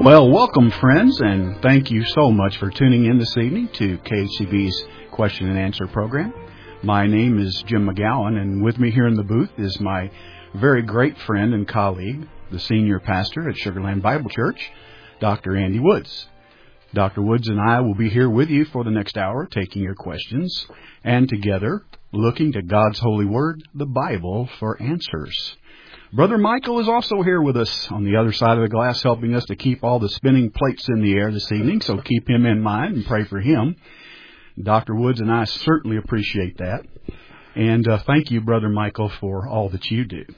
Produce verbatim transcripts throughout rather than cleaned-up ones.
Well, welcome, friends, and thank you so much for tuning in this evening to K H C B's Question and Answer program. My name is Jim McGowan, and with me here in the booth is my very great friend and colleague, the senior pastor at Sugar Land Bible Church, Doctor Andy Woods. Doctor Woods and I will be here with you for the next hour, taking your questions, and together looking to God's holy word, the Bible, for answers. Brother Michael is also here with us on the other side of the glass, helping us to keep all the spinning plates in the air this evening, so keep him in mind and pray for him. Doctor Woods and I certainly appreciate that. And uh, thank you, Brother Michael, for all that you do.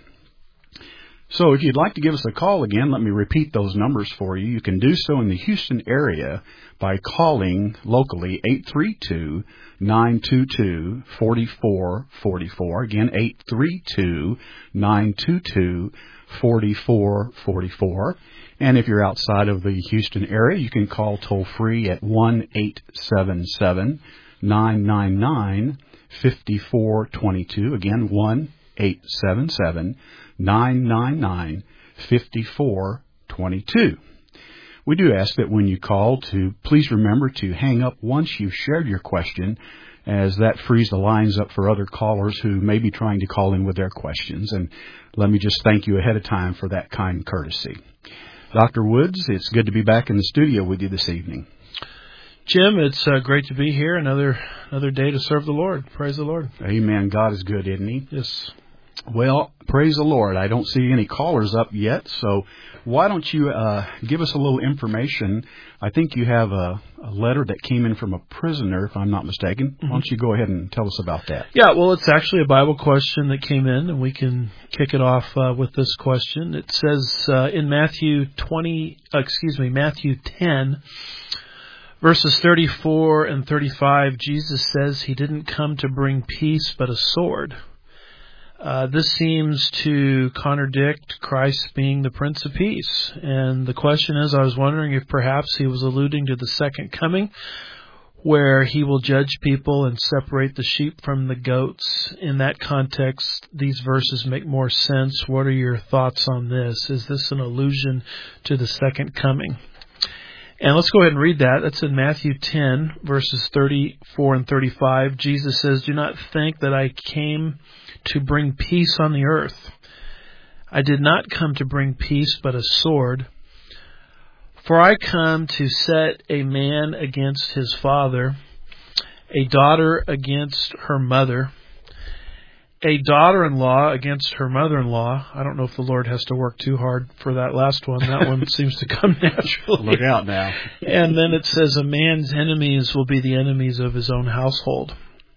So if you'd like to give us a call again, let me repeat those numbers for you. You can do so in the Houston area by calling locally eight three two, nine two two, four four four four. Again, eight three two, nine two two, four four four four. And if you're outside of the Houston area, you can call toll free at one eight seven seven, nine nine nine, five four two two. Again, one eight seven seven, nine nine nine, five four two two. We do ask that when you call to please remember to hang up once you've shared your question, as that frees the lines up for other callers who may be trying to call in with their questions. And let me just thank you ahead of time for that kind courtesy. Doctor Woods, it's good to be back in the studio with you this evening. Jim, it's uh, great to be here. Another another day to serve the Lord. Praise the Lord. Amen. God is good, isn't He? Yes. Well, praise the Lord. I don't see any callers up yet, so why don't you uh, give us a little information? I think you have a, a letter that came in from a prisoner, if I'm not mistaken. Mm-hmm. Why don't you go ahead and tell us about that? Yeah, well, it's actually a Bible question that came in, and we can kick it off uh, with this question. It says uh, in Matthew twenty, uh, excuse me, Matthew ten, verses thirty-four and thirty-five, Jesus says He didn't come to bring peace but a sword. Uh, this seems to contradict Christ being the Prince of Peace. And the question is, I was wondering if perhaps He was alluding to the second coming, where He will judge people and separate the sheep from the goats. In that context, these verses make more sense. What are your thoughts on this? Is this an allusion to the second coming? And let's go ahead and read that. That's in Matthew ten, verses thirty-four and thirty-five. Jesus says, "Do not think that I came to bring peace on the earth. I did not come to bring peace, but a sword. For I come to set a man against his father, a daughter against her mother, a daughter-in-law against her mother-in-law." I don't know if the Lord has to work too hard for that last one. That one seems to come naturally. Look out now. And then it says, "A man's enemies will be the enemies of his own household."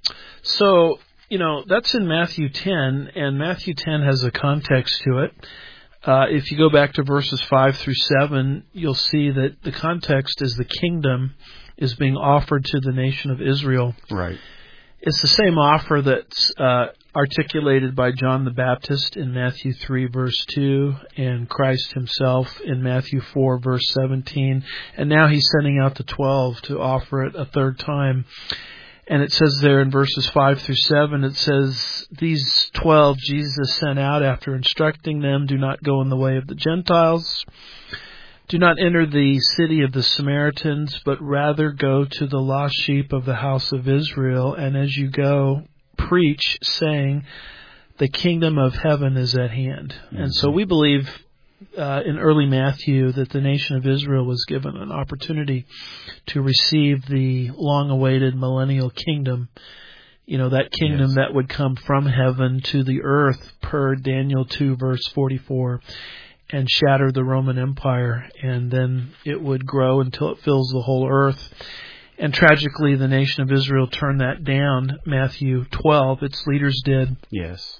So, you know, that's in Matthew ten, and Matthew ten has a context to it. Uh, if you go back to verses five through seven, you'll see that the context is the kingdom is being offered to the nation of Israel. Right. It's the same offer that's uh, articulated by John the Baptist in Matthew three, verse two, and Christ Himself in Matthew four, verse seventeen. And now He's sending out the twelve to offer it a third time. And it says there in verses five through seven, it says, "These twelve Jesus sent out after instructing them, do not go in the way of the Gentiles. Do not enter the city of the Samaritans, but rather go to the lost sheep of the house of Israel. And as you go, preach, saying, the kingdom of heaven is at hand." Mm-hmm. And so we believe uh, in early Matthew that the nation of Israel was given an opportunity to receive the long-awaited millennial kingdom. You know, that kingdom yes. that would come from heaven to the earth per Daniel two, verse forty-four. And shatter the Roman Empire, and then it would grow until it fills the whole earth. And tragically, the nation of Israel turned that down. Matthew twelve, its leaders did. Yes.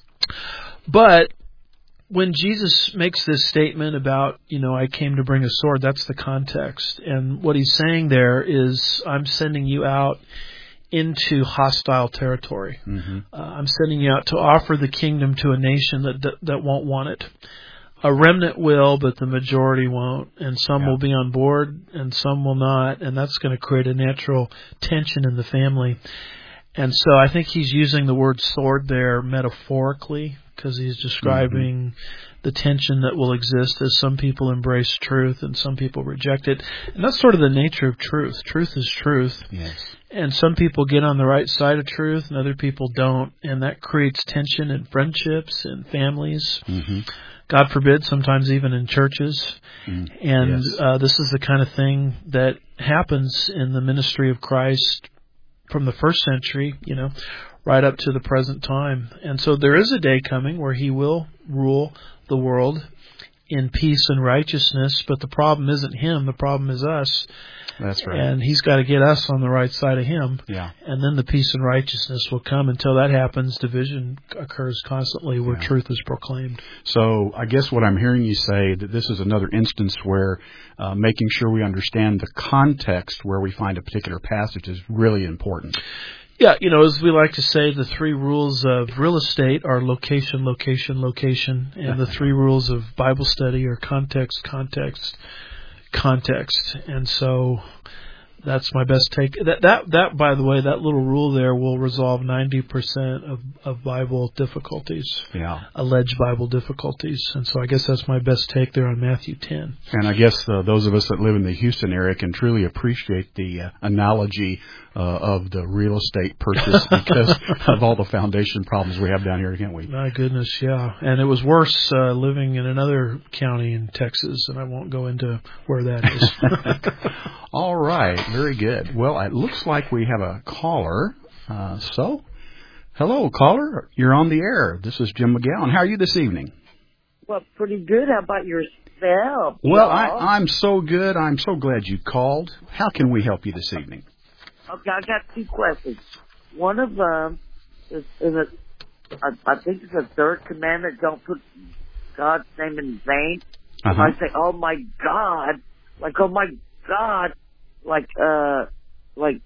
But when Jesus makes this statement about, you know, I came to bring a sword, that's the context. And what He's saying there is, I'm sending you out into hostile territory. Mm-hmm. Uh, I'm sending you out to offer the kingdom to a nation that that, that won't want it. A remnant will, but the majority won't. And some yeah. will be on board, and some will not. And that's going to create a natural tension in the family. And so I think He's using the word sword there metaphorically, because He's describing the tension that will exist as some people embrace truth and some people reject it. And that's sort of the nature of truth. Truth is truth. Yes. And some people get on the right side of truth and other people don't. And that creates tension in friendships and families. Mm-hmm. God forbid, sometimes even in churches. Mm, and yes. uh, this is the kind of thing that happens in the ministry of Christ from the first century, you know, right up to the present time. And so there is a day coming where he will rule the world in peace and righteousness, but the problem isn't him, the problem is us. That's right. And he's got to get us on the right side of him. Yeah. And then the peace and righteousness will come. Until that happens, division occurs constantly where yeah. truth is proclaimed. So I guess what I'm hearing you say, that this is another instance where uh, making sure we understand the context where we find a particular passage is really important. Yeah, you know, as we like to say, the three rules of real estate are location, location, location. And the three rules of Bible study are context, context, context. And so that's my best take. That, that, that, by the way, that little rule there will resolve ninety percent of, of Bible difficulties. Yeah. Alleged Bible difficulties. And so I guess that's my best take there on Matthew ten. And I guess uh, those of us that live in the Houston area can truly appreciate the uh, analogy uh, of the real estate purchase because of all the foundation problems we have down here, can't we? My goodness, yeah. And it was worse uh, living in another county in Texas, and I won't go into where that is. All right. Very good. Well, it looks like we have a caller. Uh, so, hello, caller. You're on the air. This is Jim McGowan. How are you this evening? Well, pretty good. How about yourself? Well, I, I'm so good. I'm so glad you called. How can we help you this evening? Okay, I got two questions. One of them is, in a, I, I think it's a third commandment, don't put God's name in vain. Uh-huh. I say, oh my God, like, oh my God, like, uh, like,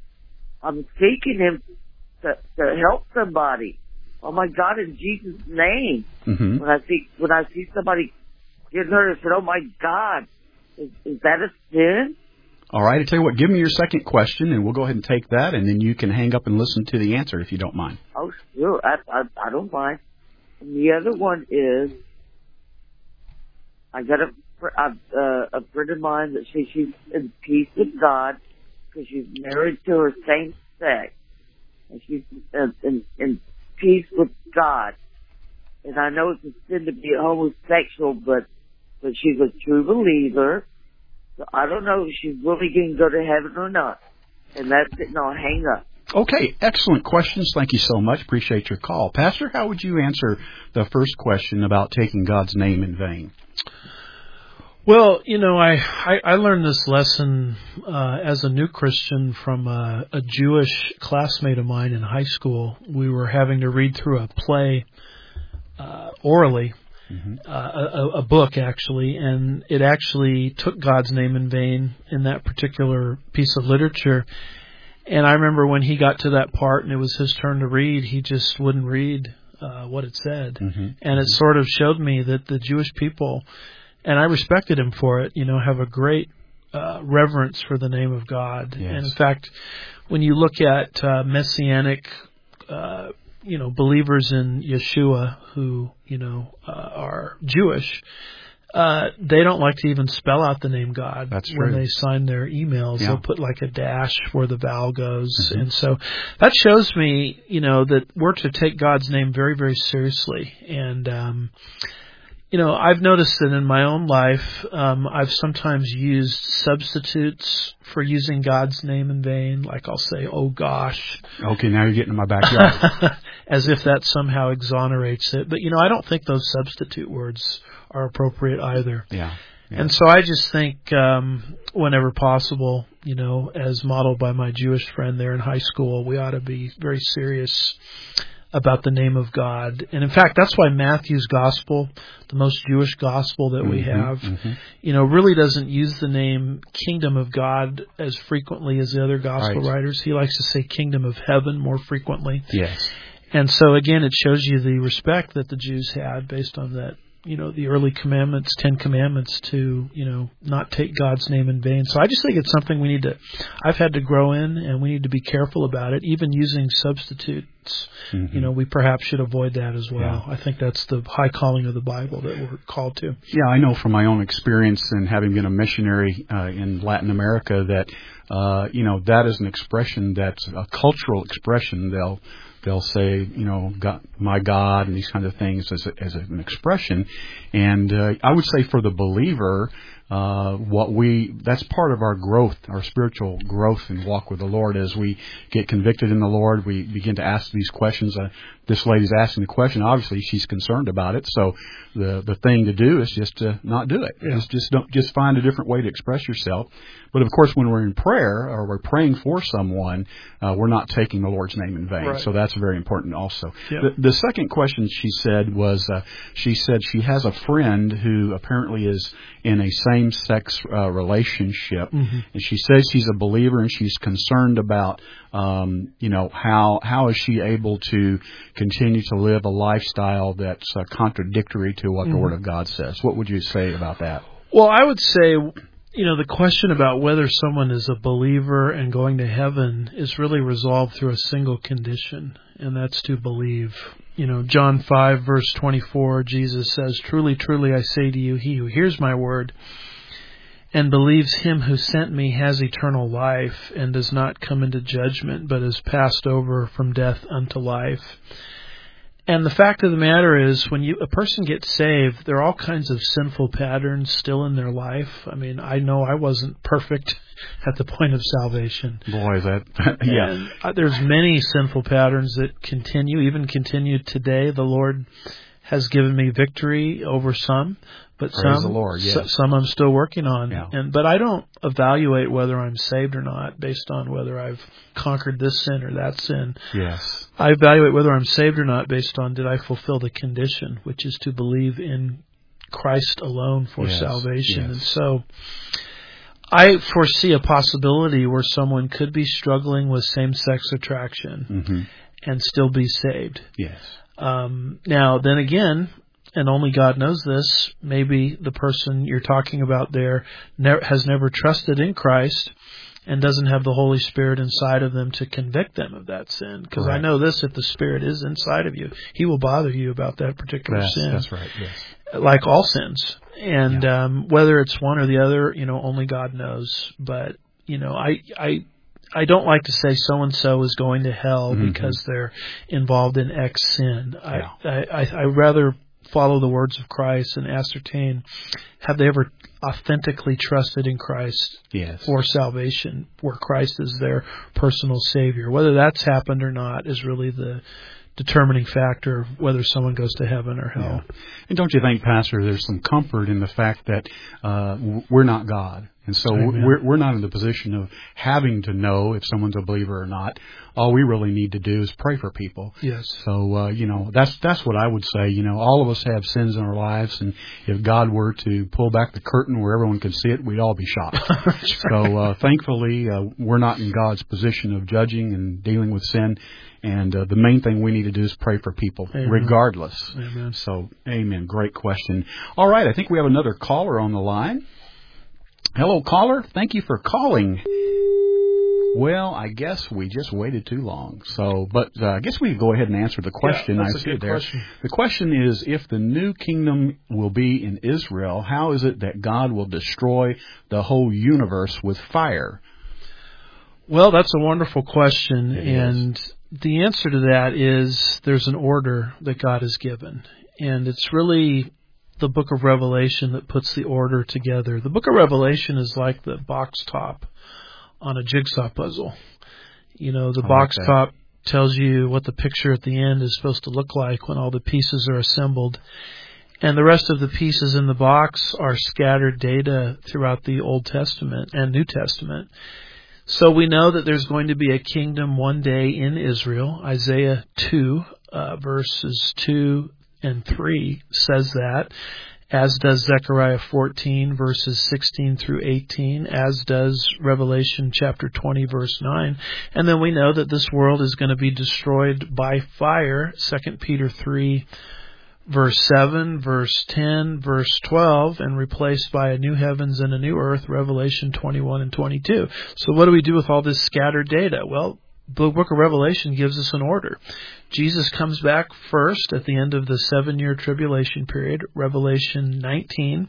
I'm seeking him to, to help somebody. Oh my God, in Jesus' name. Mm-hmm. When I see, when I see somebody getting hurt, I said, oh my God, is, is that a sin? All right, I tell you what, give me your second question, and we'll go ahead and take that, and then you can hang up and listen to the answer if you don't mind. Oh, sure, I, I, I don't mind. And the other one is, I got a, a, uh, a friend of mine that says she's in peace with God because she's married to her same sex, and she's in, in, in peace with God. And I know it's a sin to be homosexual, but but she's a true believer. So I don't know if she's really going to go to heaven or not. And that's it, and I'll hang up. Okay, excellent questions. Thank you so much. Appreciate your call. Pastor, how would you answer the first question about taking God's name in vain? Well, you know, I, I, I learned this lesson uh, as a new Christian from a, a Jewish classmate of mine in high school. We were having to read through a play uh, orally. Mm-hmm. Uh, a, a book, actually, and it actually took God's name in vain in that particular piece of literature. And I remember when he got to that part and it was his turn to read, he just wouldn't read uh, what it said. Mm-hmm. And it sort of showed me that the Jewish people, and I respected him for it, you know, have a great uh, reverence for the name of God. Yes. And in fact, when you look at uh, messianic uh you know, believers in Yeshua who, you know, uh, are Jewish, uh, they don't like to even spell out the name God. That's when true. they sign their emails. Yeah. They'll put like a dash where the vowel goes. Mm-hmm. And so that shows me, you know, that we're to take God's name very, very seriously. And, um, you know, I've noticed that in my own life, um, I've sometimes used substitutes for using God's name in vain. Like I'll say, oh gosh. Okay, now you're getting in my backyard. As if that somehow exonerates it. But, you know, I don't think those substitute words are appropriate either. Yeah. yeah. And so I just think um, whenever possible, you know, as modeled by my Jewish friend there in high school, we ought to be very serious about the name of God. And in fact, that's why Matthew's gospel, the most Jewish gospel that we mm-hmm, have, mm-hmm. you know, really doesn't use the name kingdom of God as frequently as the other gospel right. writers. He likes to say kingdom of heaven more frequently. Yes. And so again, it shows you the respect that the Jews had based on that you know, the early commandments, Ten Commandments, to, you know, not take God's name in vain. So I just think it's something we need to, I've had to grow in, and we need to be careful about it. Even using substitutes, mm-hmm. you know, we perhaps should avoid that as well. Yeah. I think that's the high calling of the Bible that we're called to. Yeah, I know from my own experience and having been a missionary uh, in Latin America that, uh, you know, that is an expression that's a cultural expression. They'll They'll say, you know, God, my God, and these kind of things as, a, as an expression. And uh, I would say for the believer, uh, what we, that's part of our growth, our spiritual growth and walk with the Lord. As we get convicted in the Lord, we begin to ask these questions. Uh, this lady's asking the question. Obviously, she's concerned about it. So the the thing to do is just to not do it. Yeah. Just just don't just find a different way to express yourself. But of course, when we're in prayer or we're praying for someone, uh, we're not taking the Lord's name in vain. Right. So that's very important also. Yeah. The, the second question she said was, uh, she said she has a friend who apparently is in a same-sex uh, relationship, mm-hmm. and she says she's a believer and she's concerned about, um, you know, how how is she able to continue to live a lifestyle that's uh, contradictory to what mm-hmm. the Word of God says. What would you say about that? Well, I would say, you know, the question about whether someone is a believer and going to heaven is really resolved through a single condition, and that's to believe. You know, John five, verse twenty-four, Jesus says, "Truly, truly, I say to you, he who hears my word and believes him who sent me has eternal life and does not come into judgment, but is passed over from death unto life." And the fact of the matter is, when you a person gets saved, there are all kinds of sinful patterns still in their life. I mean, I know I wasn't perfect at the point of salvation. Boy, is that yeah. And, uh, there's many sinful patterns that continue, even continue today. The Lord has given me victory over some, but Praise some the Lord, yes. s- some I'm still working on. Yeah. And but I don't evaluate whether I'm saved or not based on whether I've conquered this sin or that sin. Yes. I evaluate whether I'm saved or not based on did I fulfill the condition, which is to believe in Christ alone for yes. salvation. Yes. And so I foresee a possibility where someone could be struggling with same-sex attraction mm-hmm. and still be saved. Yes. Um, now, then again, and only God knows this, maybe the person you're talking about there ne- has never trusted in Christ and doesn't have the Holy Spirit inside of them to convict them of that sin. Because right. I know this, if the Spirit is inside of you, He will bother you about that particular that's, sin. That's right, yes. Like all sins. And yeah. um, whether it's one or the other, you know, only God knows. But, you know, I... I I don't like to say so-and-so is going to hell mm-hmm. because they're involved in X sin. Yeah. I, I, I rather follow the words of Christ and ascertain, have they ever authentically trusted in Christ yes. for salvation, where Christ is their personal Savior? Whether that's happened or not is really the determining factor of whether someone goes to heaven or hell. Yeah. And don't you think, Pastor, there's some comfort in the fact that uh, we're not God. And so Amen. we're we're not in the position of having to know if someone's a believer or not. All we really need to do is pray for people. Yes. So uh, you know, that's that's what I would say. You know, all of us have sins in our lives, and if God were to pull back the curtain where everyone could see it, we'd all be shocked. Right. So uh, thankfully, uh, we're not in God's position of judging and dealing with sin. And uh, the main thing we need to do is pray for people, amen. regardless. Amen. So, amen. Great question. All right, I think we have another caller on the line. Hello, caller. Thank you for calling. Well, I guess we just waited too long. So, but uh, I guess we could go ahead and answer the question. Yeah, that's I a see good there. question. The question is, if the new kingdom will be in Israel, how is it that God will destroy the whole universe with fire? Well, that's a wonderful question, It and is. The answer to that is there's an order that God has given, and it's really the book of Revelation that puts the order together. The book of Revelation is like the box top on a jigsaw puzzle. You know, the I box like that. top tells you what the picture at the end is supposed to look like when all the pieces are assembled. And the rest of the pieces in the box are scattered data throughout the Old Testament and New Testament. So we know that there's going to be a kingdom one day in Israel. Isaiah two, uh, verses two and three says that, as does Zechariah fourteen, verses sixteen through eighteen, as does Revelation chapter twenty, verse nine. And then we know that this world is going to be destroyed by fire, Second Peter three, verse seven, verse ten, verse twelve, and replaced by a new heavens and a new earth, Revelation twenty-one and twenty-two. So what do we do with all this scattered data? Well, the book of Revelation gives us an order. Jesus comes back first at the end of the seven-year tribulation period, Revelation nineteen.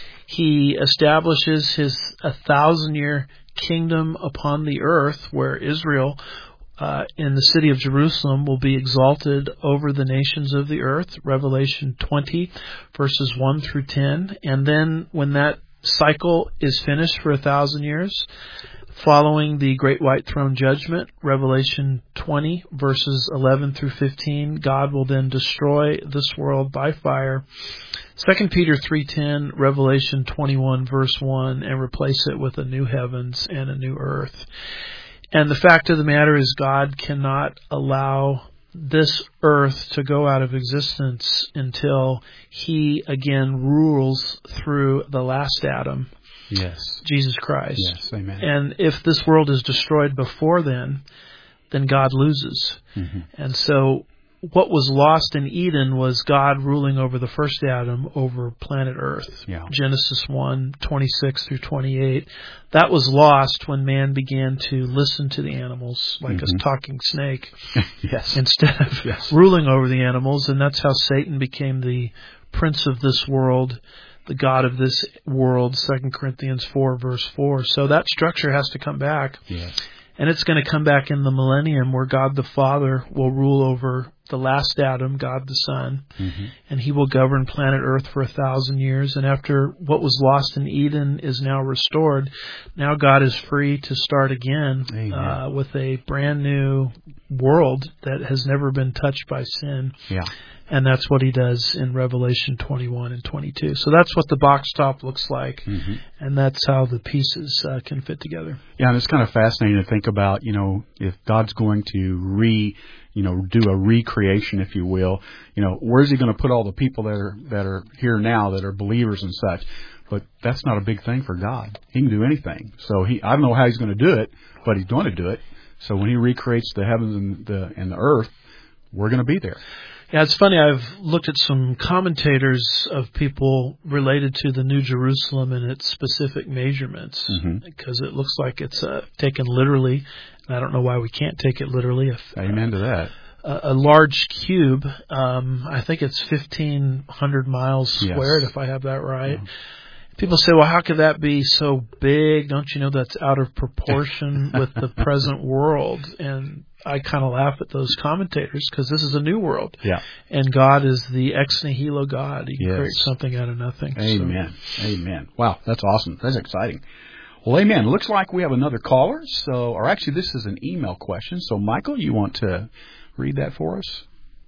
He establishes his a thousand-year kingdom upon the earth, where Israel uh, in the city of Jerusalem will be exalted over the nations of the earth, Revelation twenty, verses one through ten. And then when that cycle is finished for a thousand years, following the great white throne judgment, Revelation twenty, verses eleven through fifteen, God will then destroy this world by fire. Second Peter three ten, Revelation twenty-one, verse one, and replace it with a new heavens and a new earth. And the fact of the matter is, God cannot allow this earth to go out of existence until He again rules through the last Adam, Yes. Jesus Christ. Yes, amen. And if this world is destroyed before then, then God loses. Mm-hmm. And so what was lost in Eden was God ruling over the first Adam over planet Earth. Yeah. Genesis one, twenty-six through twenty-eight. That was lost when man began to listen to the animals, like Mm-hmm. a talking snake, Yes. instead of Yes. ruling over the animals. And that's how Satan became the prince of this world, the God of this world, Second Corinthians four, verse four. So that structure has to come back. Yes. And it's going to come back in the millennium, where God the Father will rule over the last Adam, God the Son, Mm-hmm. and He will govern planet Earth for a thousand years. And after what was lost in Eden is now restored, now God is free to start again uh, with a brand new world that has never been touched by sin. Yeah. And that's what He does in Revelation twenty-one and twenty-two. So that's what the box top looks like, Mm-hmm. and that's how the pieces uh, can fit together. Yeah, and it's kind of fascinating to think about, you know, if God's going to re, you know, do a recreation, if you will, you know, where's He going to put all the people that are that are here now that are believers and such? But that's not a big thing for God. He can do anything. So He, I don't know how He's going to do it, but He's going to do it. So when He recreates the heavens and the and the earth, we're going to be there. Yeah, it's funny. I've looked at some commentators of people related to the New Jerusalem and its specific measurements, Mm-hmm. because it looks like it's uh, taken literally. And I don't know why we can't take it literally. If, Amen to that. A, a large cube, um, I think it's fifteen hundred miles squared, Yes. if I have that right. Yeah. People say, well, how could that be so big? Don't you know that's out of proportion with the present world? And I kind of laugh at those commentators, because this is a new world. Yeah. And God is the ex nihilo God. He can Yes. create something out of nothing. Amen. So. Amen. Wow, that's awesome. That's exciting. Well, amen. Looks like we have another caller. So, or actually, this is an email question. So, Michael, you want to read that for us?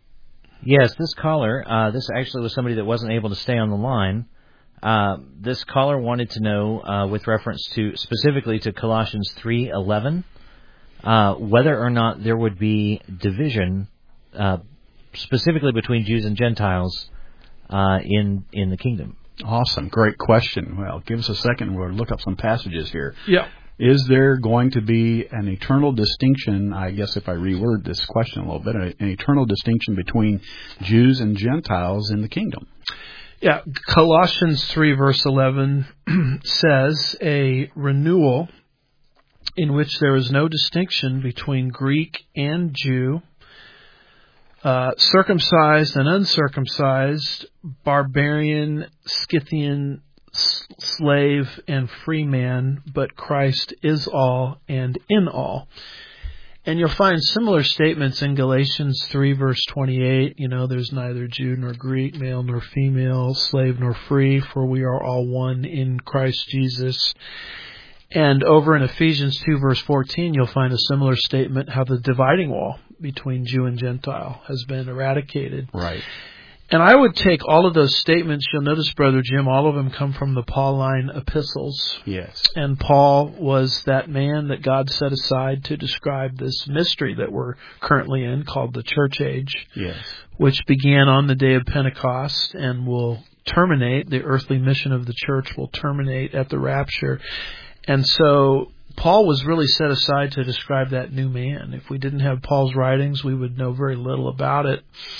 Yes, this caller, uh, this actually was somebody that wasn't able to stay on the line. Uh, this caller wanted to know, uh, with reference to specifically to Colossians three eleven, uh, whether or not there would be division, uh, specifically between Jews and Gentiles, uh, in in the kingdom. Awesome. Great question. Well, give us a second. We'll look up some passages here. Yeah. Is there going to be an eternal distinction, I guess if I reword this question a little bit, an eternal distinction between Jews and Gentiles in the kingdom? Yeah. Colossians three verse eleven says, a renewal in which there is no distinction between Greek and Jew, uh, circumcised and uncircumcised, barbarian, Scythian, slave and free man, but Christ is all and in all. And you'll find similar statements in Galatians three verse twenty-eight. You know, there's neither Jew nor Greek, male nor female, slave nor free, for we are all one in Christ Jesus. And over in Ephesians two verse fourteen, you'll find a similar statement, how the dividing wall between Jew and Gentile has been eradicated. Right. And I would take all of those statements. You'll notice, Brother Jim, all of them come from the Pauline epistles. Yes. And Paul was that man that God set aside to describe this mystery that we're currently in, called the church age, Yes. which began on the day of Pentecost and will terminate, the earthly mission of the church will terminate at the rapture. And so Paul was really set aside to describe that new man. If we didn't have Paul's writings, we would know very little about it.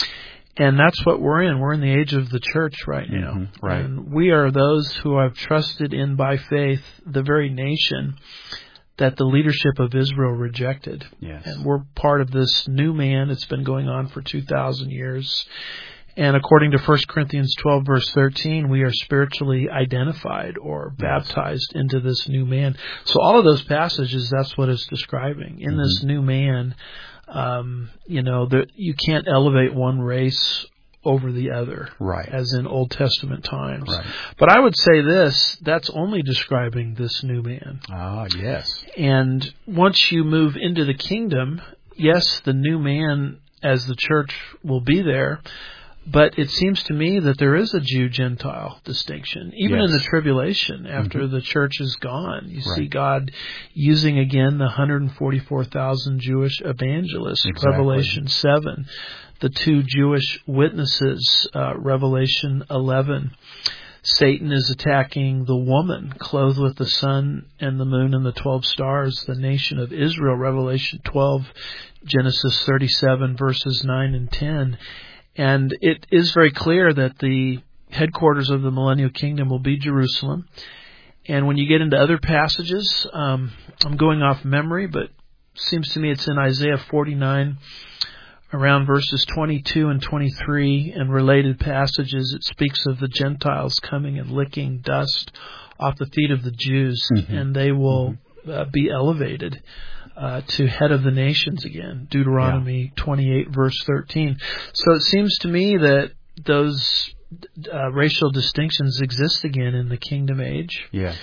And that's what we're in. We're in the age of the church right now. Mm-hmm. Right. And we are those who have trusted in by faith the very nation that the leadership of Israel rejected. Yes. And we're part of this new man. It's been going on for two thousand years. And according to First Corinthians twelve, verse thirteen, we are spiritually identified or baptized yes. into this new man. So all of those passages, that's what it's describing. In mm-hmm. this new man, um, you know, the, you can't elevate one race over the other, right? As in Old Testament times. Right. But I would say this, that's only describing this new man. Ah, yes. And once you move into the kingdom, yes, the new man as the church will be there. But it seems to me that there is a Jew-Gentile distinction. Even yes. in the tribulation, after mm-hmm. the church is gone, you right. see God using again the one hundred forty-four thousand Jewish evangelists, exactly. Revelation seven, the two Jewish witnesses, uh, Revelation eleven. Satan is attacking the woman clothed with the sun and the moon and the twelve stars, the nation of Israel, Revelation twelve, Genesis thirty-seven, verses nine and ten. And it is very clear that the headquarters of the millennial kingdom will be Jerusalem. And when you get into other passages, um, I'm going off memory, but it seems to me it's in Isaiah forty-nine, around verses twenty-two and twenty-three, and related passages. It speaks of the Gentiles coming and licking dust off the feet of the Jews, mm-hmm. and they will mm-hmm. uh, be elevated Uh, to head of the nations again, Deuteronomy yeah. twenty-eight, verse thirteen. So it seems to me that those uh, racial distinctions exist again in the kingdom age. Yes.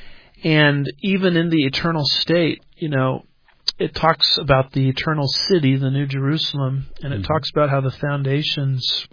And even in the eternal state, you know, it talks about the eternal city, the New Jerusalem, and it mm-hmm. talks about how the foundations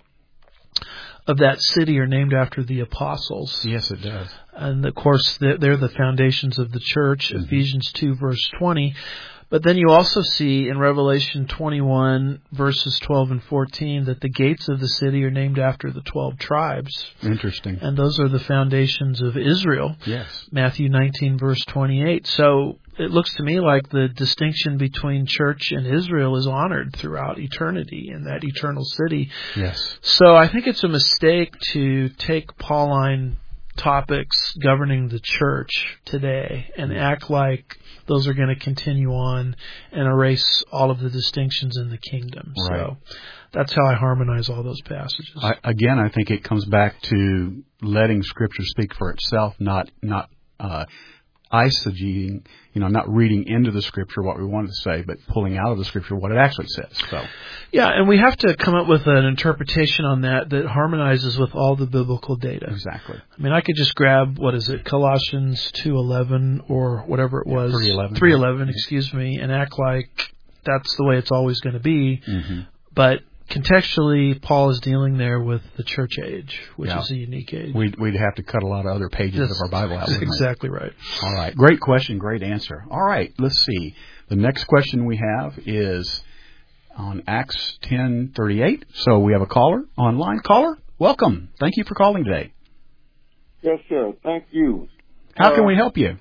of that city are named after the apostles. Yes, it does. And of course, they're, they're the foundations of the church, mm-hmm. Ephesians two, verse twenty. But then you also see in Revelation twenty-one, verses twelve and fourteen, that the gates of the city are named after the twelve tribes. Interesting. And those are the foundations of Israel. Yes. Matthew nineteen, verse twenty-eight. So it looks to me like the distinction between church and Israel is honored throughout eternity in that eternal city. Yes. So I think it's a mistake to take Pauline topics governing the church today and act like those are going to continue on and erase all of the distinctions in the kingdom. Right. So that's how I harmonize all those passages. I, again, I think it comes back to letting Scripture speak for itself, not not uh, eisegeting, you know, not reading into the Scripture what we wanted to say, but pulling out of the Scripture what it actually says. So, yeah, and we have to come up with an interpretation on that that harmonizes with all the biblical data. Exactly. I mean, I could just grab, what is it, Colossians two eleven or whatever it was, yeah, three eleven, three eleven, excuse me, and act like that's the way it's always going to be. Mm-hmm. But contextually, Paul is dealing there with the church age, which yeah. is a unique age. We'd, we'd have to cut a lot of other pages That's of our Bible out. Exactly right. All right. Great question. Great answer. All right. Let's see. The next question we have is on Acts ten thirty-eight. So we have a caller online. Caller, welcome. Thank you for calling today. Yes, sir. Thank you. How uh, can we help you?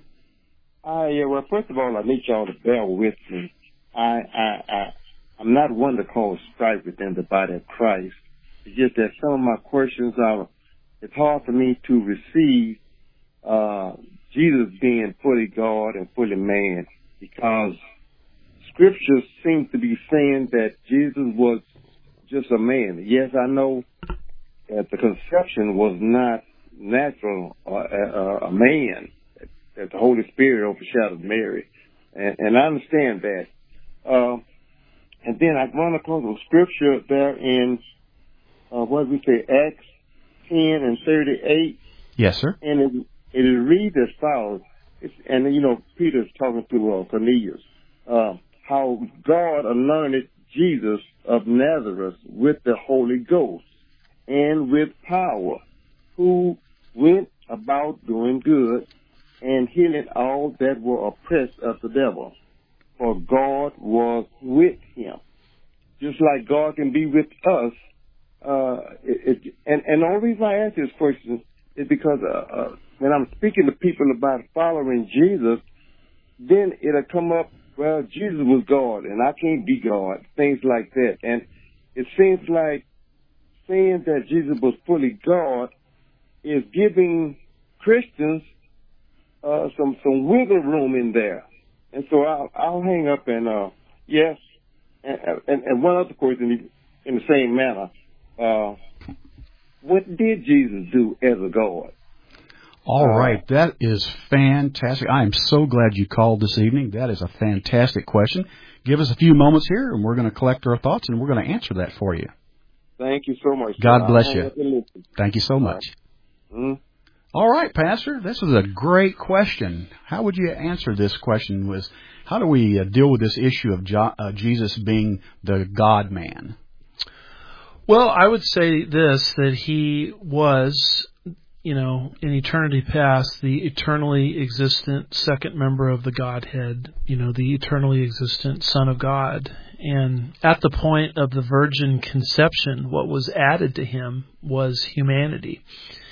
I, uh, well, first of all, I need y'all to bear with me. I, I, I, I'm not one to cause strife within the body of Christ. It's just that some of my questions are, it's hard for me to receive uh, Jesus being fully God and fully man, because Scripture seems to be saying that Jesus was just a man. Yes, I know that the conception was not natural or uh, a man, that the Holy Spirit overshadowed Mary, and, and I understand that. Uh, And then I run across a scripture there in, uh, what did we say, Acts ten and thirty-eight. Yes, sir. And it, it reads as follows. It's, and, you know, Peter's talking to uh, Cornelius, uh, how God anointed Jesus of Nazareth with the Holy Ghost and with power, who went about doing good and healing all that were oppressed of the devil. For God was with him. Just like God can be with us. Uh, it, it, and, and the only reason I ask this question is because uh, uh, when I'm speaking to people about following Jesus, then it'll come up, well, Jesus was God and I can't be God, things like that. And it seems like saying that Jesus was fully God is giving Christians uh, some some wiggle room in there. And so I'll, I'll hang up and, uh, yes, and, and, and one other question in the same manner. Uh, what did Jesus do as a God? All uh, right, that is fantastic. I am so glad you called this evening. That is a fantastic question. Give us a few moments here, and we're going to collect our thoughts, and we're going to answer that for you. Thank you so much. God bless you. Thank you so much. Mm-hmm. All right, Pastor, this is a great question. How would you answer this question? Was how do we uh, deal with this issue of jo- uh, Jesus being the God-man? Well, I would say this, that he was, you know, in eternity past, the eternally existent second member of the Godhead, you know, the eternally existent Son of God. And at the point of the virgin conception, what was added to him was humanity.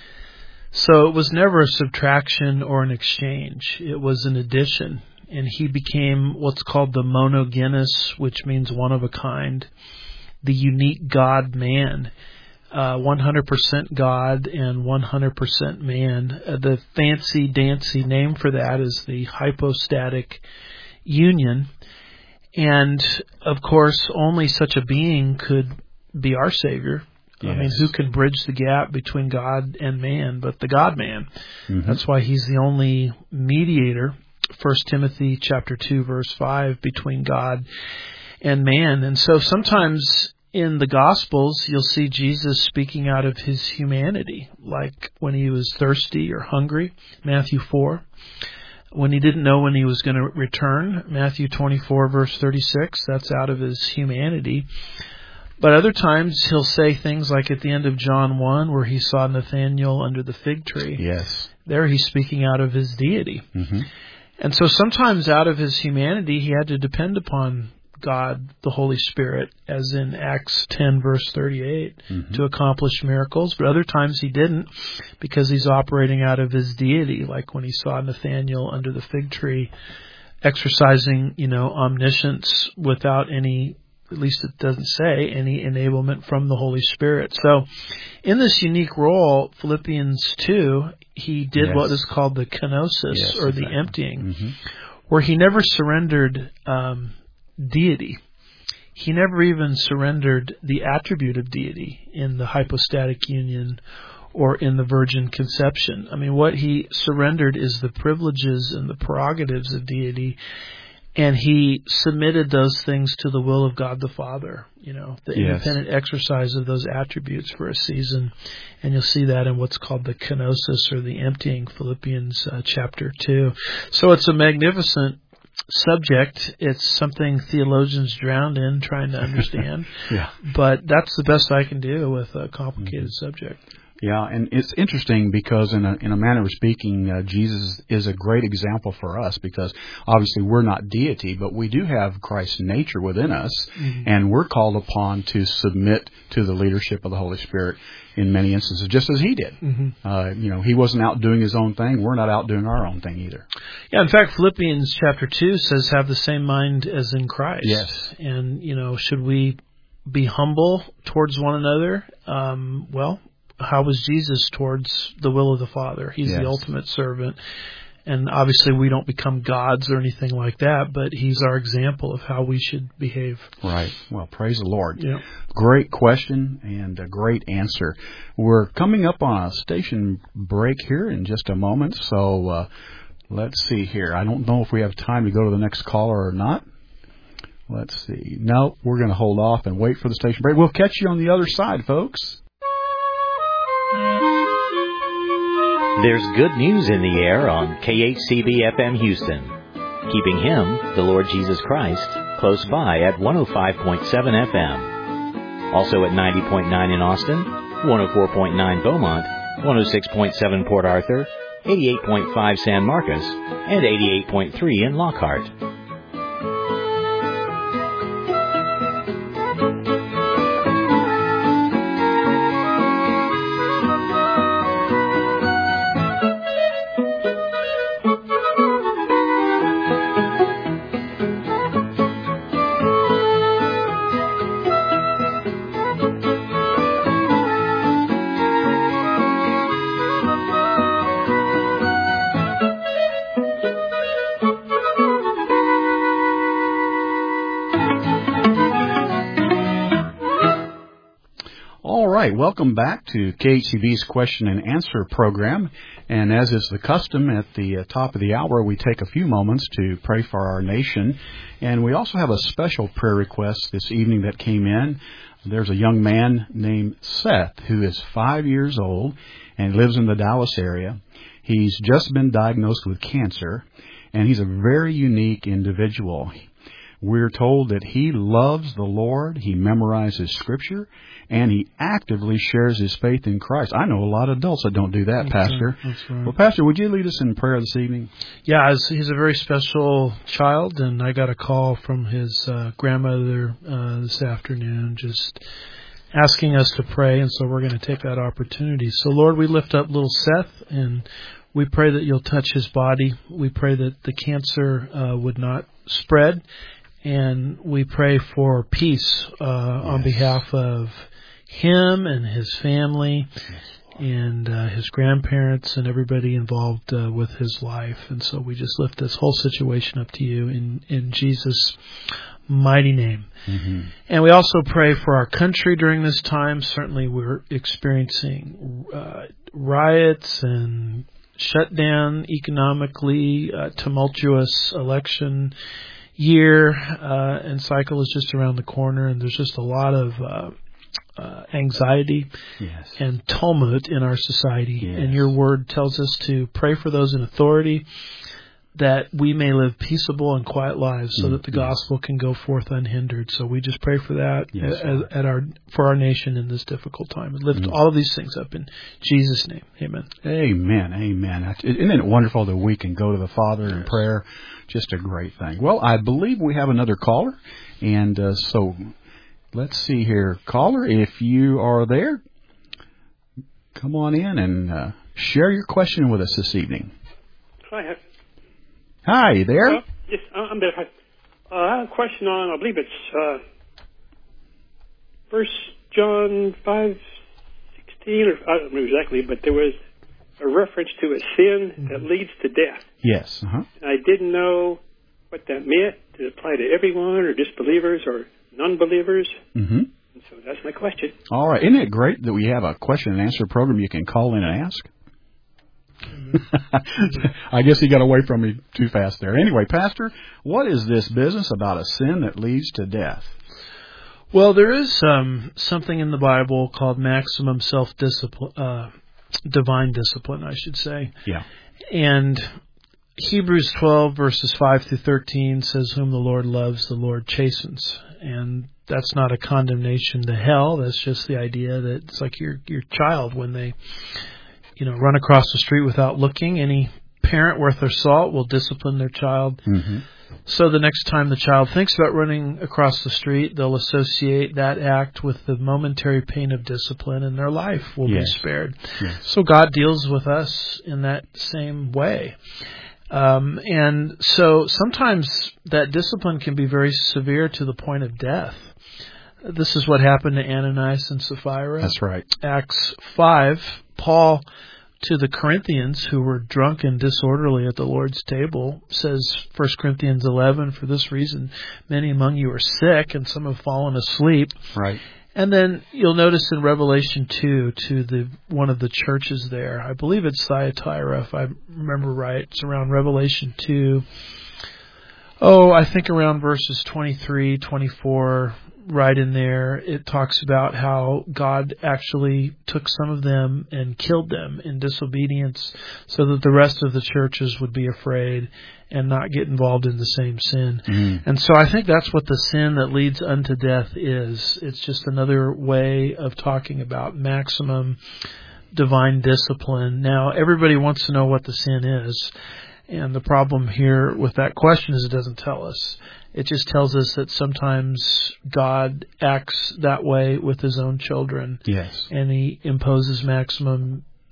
So it was never a subtraction or an exchange. It was an addition. And he became what's called the monogenes, which means one of a kind, the unique God-man, uh, one hundred percent God and one hundred percent man. Uh, the fancy-dancy name for that is the hypostatic union. And, of course, only such a being could be our Savior. Yes. I mean, who can bridge the gap between God and man but the God-man? Mm-hmm. That's why he's the only mediator, First Timothy chapter two, verse five, between God and man. And so sometimes in the Gospels, you'll see Jesus speaking out of his humanity, like when he was thirsty or hungry, Matthew four. When he didn't know when he was going to return, Matthew twenty-four, verse thirty-six, that's out of his humanity. But other times he'll say things like at the end of John one, where he saw Nathanael under the fig tree. Yes. There he's speaking out of his deity. Mm-hmm. And so sometimes out of his humanity, he had to depend upon God, the Holy Spirit, as in Acts ten, verse thirty-eight, mm-hmm. to accomplish miracles. But other times he didn't, because he's operating out of his deity, like when he saw Nathanael under the fig tree, exercising, you know, omniscience without any, at least it doesn't say, any enablement from the Holy Spirit. So in this unique role, Philippians two, he did yes. what is called the kenosis, yes, or exactly. the emptying, mm-hmm. where he never surrendered um, deity. He never even surrendered the attribute of deity in the hypostatic union or in the virgin conception. I mean, what he surrendered is the privileges and the prerogatives of deity, and he submitted those things to the will of God the Father, you know, the yes. independent exercise of those attributes for a season. And you'll see that in what's called the kenosis, or the emptying, Philippians uh, chapter two. So it's a magnificent subject. It's something theologians drown in trying to understand. yeah. But that's the best I can do with a complicated mm-hmm. subject. Yeah, and it's interesting because in a in a manner of speaking, uh, Jesus is a great example for us, because obviously we're not deity, but we do have Christ's nature within us, mm-hmm. and we're called upon to submit to the leadership of the Holy Spirit in many instances, just as he did. Mm-hmm. Uh, you know, he wasn't out doing his own thing. We're not out doing our own thing either. Yeah, in fact, Philippians chapter two says, have the same mind as in Christ. Yes. And, you know, should we be humble towards one another? Um, well, how was Jesus towards the will of the Father? He's yes. the ultimate servant. And obviously we don't become gods or anything like that, but he's our example of how we should behave. Right. Well, praise the Lord. Yeah. Great question and a great answer. We're coming up on a station break here in just a moment, so uh, let's see here. I don't know if we have time to go to the next caller or not. Let's see. No, we're going to hold off and wait for the station break. We'll catch you on the other side, folks. There's good news in the air on K H C B F M Houston, keeping Him, the Lord Jesus Christ, close by at one oh five point seven F M. Also at ninety point nine in Austin, one oh four point nine Beaumont, one oh six point seven Port Arthur, eighty-eight point five San Marcos, and eighty-eight point three in Lockhart. right, welcome back to K H C B's Question and Answer program. And as is the custom, at the uh, top of the hour, we take a few moments to pray for our nation. And we also have a special prayer request this evening that came in. There's a young man named Seth who is five years old and lives in the Dallas area. He's just been diagnosed with cancer, and he's a very unique individual. We're told that he loves the Lord, he memorizes Scripture, and he actively shares his faith in Christ. I know a lot of adults that don't do that, That's Pastor. Right. That's right. Well, Pastor, would you lead us in prayer this evening? Yeah, he's a very special child, and I got a call from his uh, grandmother uh, this afternoon just asking us to pray, and so we're going to take that opportunity. So, Lord, we lift up little Seth, and we pray that you'll touch his body. We pray that the cancer uh, would not spread. And we pray for peace uh, yes. on behalf of him and his family yes. and uh, his grandparents and everybody involved uh, with his life. And so we just lift this whole situation up to you in, in Jesus' mighty name. Mm-hmm. And we also pray for our country during this time. Certainly we're experiencing uh, riots and shutdown economically, uh, tumultuous election year uh, and cycle is just around the corner, and there's just a lot of uh, uh, anxiety yes. and tumult in our society. Yes. And your word tells us to pray for those in authority, that we may live peaceable and quiet lives, so mm-hmm. that the gospel can go forth unhindered. So we just pray for that yes, at, at our for our nation in this difficult time, and lift mm-hmm. all of these things up in Jesus' name. Amen. Amen. Amen. Isn't it wonderful that we can go to the Father in yes. prayer? Just a great thing. Well, I believe we have another caller, and uh, so let's see here. Caller, if you are there, come on in and uh, share your question with us this evening. Hi. Hi, there? Uh, yes, I'm there. Uh, I have a question on, I believe it's uh, First John five sixteen, or I don't know exactly, but there was a reference to a sin that leads to death. Yes. Uh-huh. I didn't know what that meant. Did it apply to everyone, or disbelievers, or non-believers? Mm-hmm. And so that's my question. All right. Isn't it great that we have a question and answer program you can call in and ask? Mm-hmm. I guess he got away from me too fast there. Anyway, Pastor, what is this business about a sin that leads to death? Well, there is um, something in the Bible called maximum self-discipline, uh, divine discipline, I should say. Yeah. And Hebrews twelve, verses five through thirteen says, whom the Lord loves, the Lord chastens. And that's not a condemnation to hell. That's just the idea that it's like your your child when they, you know, run across the street without looking. Any parent worth their salt will discipline their child. Mm-hmm. So the next time the child thinks about running across the street, they'll associate that act with the momentary pain of discipline, and their life will yes. be spared. Yes. So God deals with us in that same way. Um, and so sometimes that discipline can be very severe to the point of death. This is what happened to Ananias and Sapphira. That's right. Acts five, Paul, to the Corinthians who were drunk and disorderly at the Lord's table, says First Corinthians eleven, for this reason, many among you are sick and some have fallen asleep. Right. And then you'll notice in Revelation two, to the one of the churches there, I believe it's Thyatira, if I remember right, it's around Revelation two. Oh, I think around verses twenty-three, twenty-four, right in there, it talks about how God actually took some of them and killed them in disobedience so that the rest of the churches would be afraid and not get involved in the same sin. Mm. And so I think that's what the sin that leads unto death is. It's just another way of talking about maximum divine discipline. Now, everybody wants to know what the sin is. And the problem here with that question is it doesn't tell us. It just tells us that sometimes God acts that way with his own children. Yes. And he imposes maximum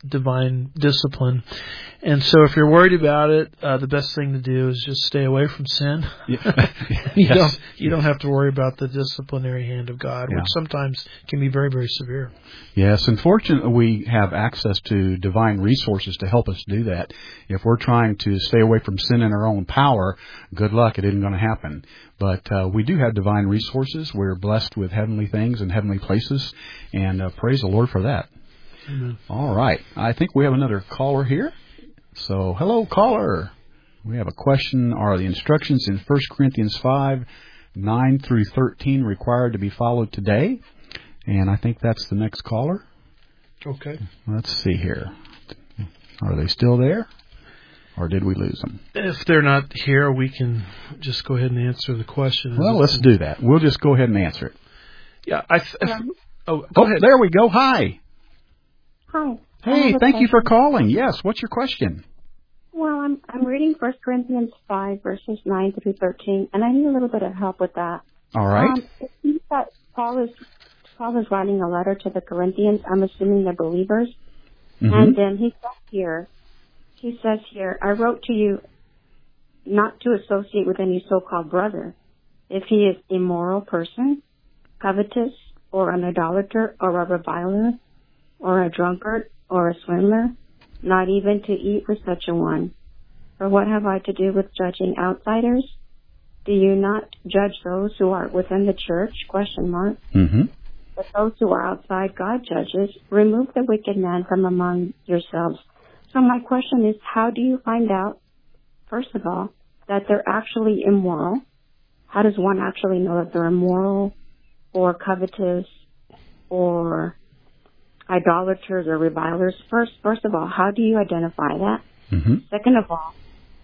divine discipline. And so if you're worried about it, uh, the best thing to do is just stay away from sin. Yeah. you, Yes. don't, you don't have to worry about the disciplinary hand of God, Yeah. which sometimes can be very, very severe. Yes, and fortunately we have access to divine resources to help us do that. If we're trying to stay away from sin in our own power, good luck, it isn't going to happen. But uh, we do have divine resources. We're blessed with heavenly things and heavenly places, and uh, praise the Lord for that. Amen. All right, I think we have another caller here. So, hello, caller. We have a question. Are the instructions in First Corinthians five, nine through thirteen required to be followed today? And I think that's the next caller. Okay. Let's see here. Are they still there? Or did we lose them? If they're not here, we can just go ahead and answer the question. Well, let's do that. We'll just go ahead and answer it. Yeah. I th- if, oh, go Oh, ahead. there we go. Hi. Hi. Hey, thank you for calling. Yes, what's your question? Well, I'm I'm reading First Corinthians five verses nine through thirteen, and I need a little bit of help with that. All right. Um, it seems that Paul is Paul is writing a letter to the Corinthians. I'm assuming they're believers, Mm-hmm. and then he says here, he says here, I wrote to you not to associate with any so-called brother if he is immoral person, covetous, or an idolater, or a reviler, or a drunkard, or a swindler, not even to eat with such a one. For what have I to do with judging outsiders? Do you not judge those who are within the church? Question mark. Mm-hmm. But those who are outside, God judges. Remove the wicked man from among yourselves. So my question is, how do you find out, first of all, that they're actually immoral? How does one actually know that they're immoral or covetous or idolaters or revilers? First, first of all, how do you identify that? Mm-hmm. Second of all,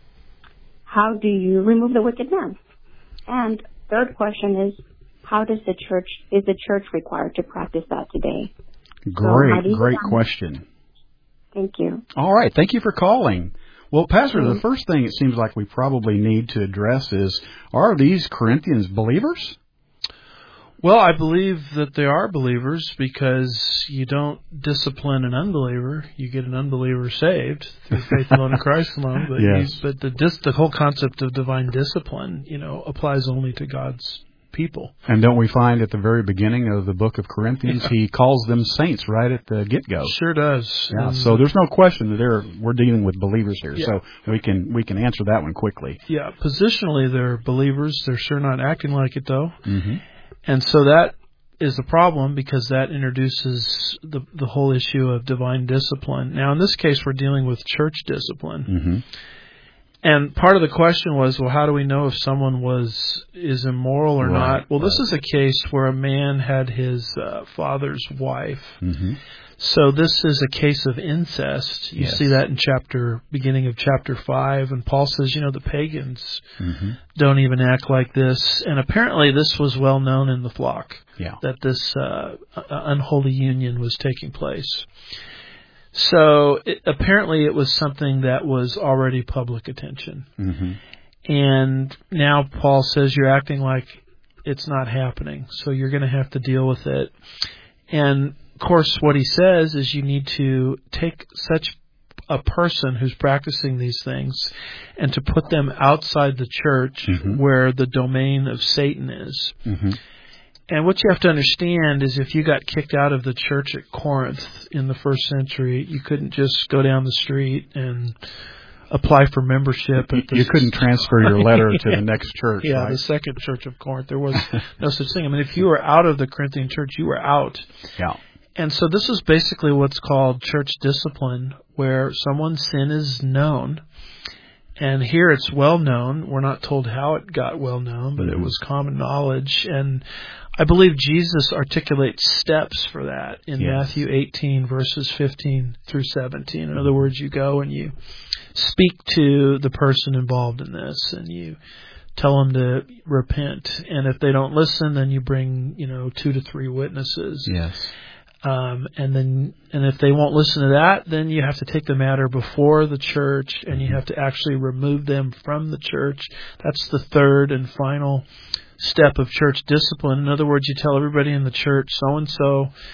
how do you remove the wicked man? And third question is, how does the church, is the church required to practice that today? Great, So great find- question. Thank you. All right, thank you for calling. Well, Pastor, Mm-hmm. the first thing it seems like we probably need to address is, are these Corinthians believers? Well, I believe that they are believers because you don't discipline an unbeliever; you get an unbeliever saved through faith alone in Christ alone. But, Yes. you, but the dis, the whole concept of divine discipline, you know, applies only to God's people. And don't we find at the very beginning of the book of Corinthians, he calls them saints right at the get-go? Sure does. Yeah, And, so there's no question that they're, we're dealing with believers here. Yeah. So we can we can answer that one quickly. yeah, positionally they're believers. They're sure not acting like it though. Mm-hmm. And so that is the problem because that introduces the the whole issue of divine discipline. Now, in this case, we're dealing with church discipline. Mm-hmm. And part of the question was, well, how do we know if someone was is immoral or Right, not? Well, this right. is a case where a man had his uh, father's wife. Mm-hmm. So this is a case of incest. You Yes. see that in chapter beginning of chapter five, and Paul says, you know, the pagans Mm-hmm. don't even act like this. And apparently, this was well known in the flock Yeah. that this uh, unholy union was taking place. So it, apparently, it was something that was already public attention. Mm-hmm. And now Paul says you're acting like it's not happening, so you're going to have to deal with it. And of course, what he says is you need to take such a person who's practicing these things and to put them outside the church Mhm. where the domain of Satan is. Mm-hmm. And what you have to understand is if you got kicked out of the church at Corinth in the first century, you couldn't just go down the street and apply for membership. At the, You couldn't transfer your letter to the next church, yeah, right? the second church of Corinth. There was no such thing. I mean, if you were out of the Corinthian church, you were out. Yeah. And so this is basically what's called church discipline, where someone's sin is known. And here it's well known. We're not told how it got well known, but it was common knowledge. And I believe Jesus articulates steps for that in Yes. Matthew eighteen, verses fifteen through seventeen. In other words, you go and you speak to the person involved in this, and you tell them to repent. And if they don't listen, then you bring, you know, two to three witnesses. Yes. Um, and then, and if they won't listen to that, then you have to take the matter before the church, and you have to actually remove them from the church. That's the third and final step of church discipline. In other words, you tell everybody in the church, so and so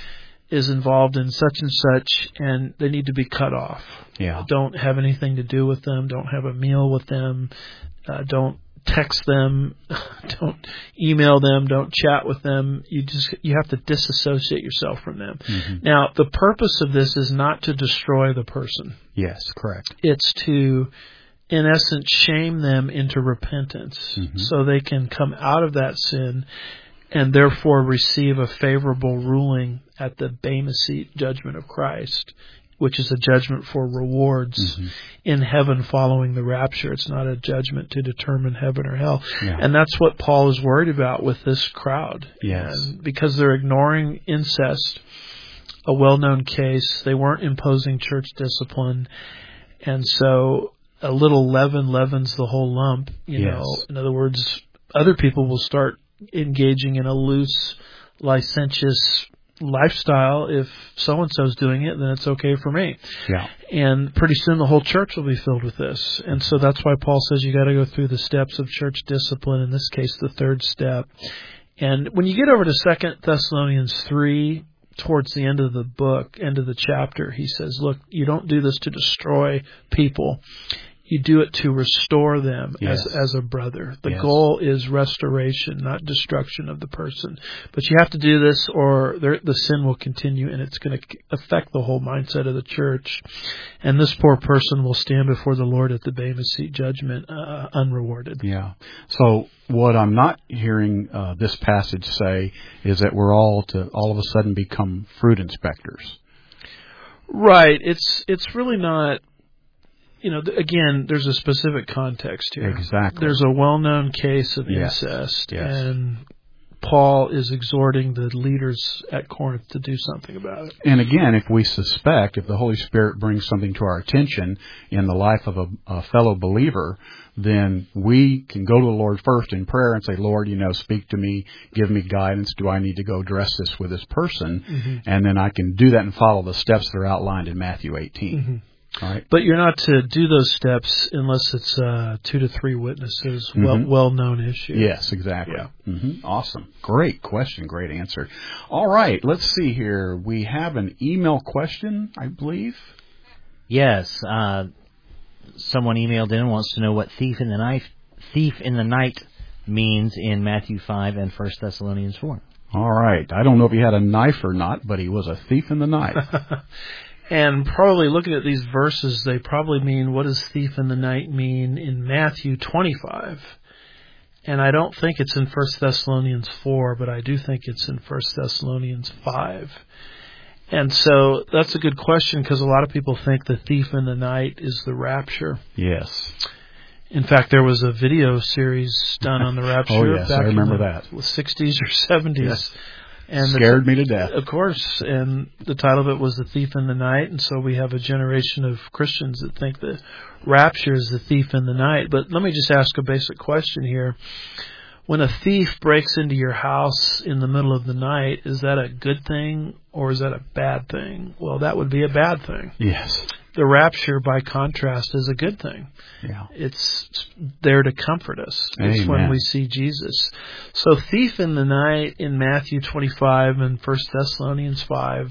is involved in such and such, and they need to be cut off. Yeah. Don't have anything to do with them. Don't have a meal with them. Uh, don't text them. Don't email them. Don't chat with them. You just you have to disassociate yourself from them. Mm-hmm. Now, the purpose of this is not to destroy the person. Yes, correct. It's to, in essence, shame them into repentance, mm-hmm. so they can come out of that sin and therefore receive a favorable ruling at the Bema Seat judgment of Christ, which is a judgment for rewards mm-hmm. in heaven following the rapture. It's not a judgment to determine heaven or hell. Yeah. And that's what Paul is worried about with this crowd. Yes. And because they're ignoring incest, a well-known case, they weren't imposing church discipline, and so a little leaven leavens the whole lump. You yes. know, in other words, other people will start engaging in a loose, licentious lifestyle. If so-and-so's doing it, then it's okay for me. Yeah. And pretty soon the whole church will be filled with this. And so that's why Paul says you got to go through the steps of church discipline, in this case the third step. And when you get over to Second Thessalonians three, towards the end of the book, end of the chapter, he says, look, you don't do this to destroy people. You do it to restore them yes. as as a brother. The yes. goal is restoration, not destruction of the person. But you have to do this, or the sin will continue, and it's going to affect the whole mindset of the church. And this poor person will stand before the Lord at the Bema Seat judgment uh, unrewarded. Yeah. So what I'm not hearing uh, this passage say is that we're all to all of a sudden become fruit inspectors. Right. It's it's really not. You know, again, there's a specific context here. Exactly. There's a well-known case of yes. incest, yes. and Paul is exhorting the leaders at Corinth to do something about it. And again, if we suspect, if the Holy Spirit brings something to our attention in the life of a, a fellow believer, then we can go to the Lord first in prayer and say, Lord, you know, speak to me, give me guidance. Do I need to go address this with this person? Mm-hmm. And then I can do that and follow the steps that are outlined in Matthew eighteen. Mm-hmm. All right. But you're not to do those steps unless it's uh, two to three witnesses, well, mm-hmm. well-known issue. Yes, exactly. Yeah. Mm-hmm. Awesome. Great question. Great answer. All right. Let's see here. We have an email question, I believe. Yes. Uh, someone emailed in and wants to know what thief in the night, thief in the night means in Matthew five and First Thessalonians four. All right. I don't know if he had a knife or not, but he was a thief in the night. And probably looking at these verses, they probably mean, what does thief in the night mean in Matthew twenty-five? And I don't think it's in First Thessalonians four, but I do think it's in First Thessalonians five. And so that's a good question, because a lot of people think the thief in the night is the rapture. Yes. In fact, there was a video series done on the rapture. Oh, yes, back I remember in the that. sixties or seventies. Yes. And scared the, me to death. Of course. And the title of it was The Thief in the Night. And so we have a generation of Christians that think that rapture is the thief in the night. But let me just ask a basic question here. When a thief breaks into your house in the middle of the night, is that a good thing or is that a bad thing? Well, that would be a bad thing. Yes. The rapture, by contrast, is a good thing. Yeah. It's there to comfort us. It's Amen. when we see Jesus. So thief in the night in Matthew twenty-five and First Thessalonians five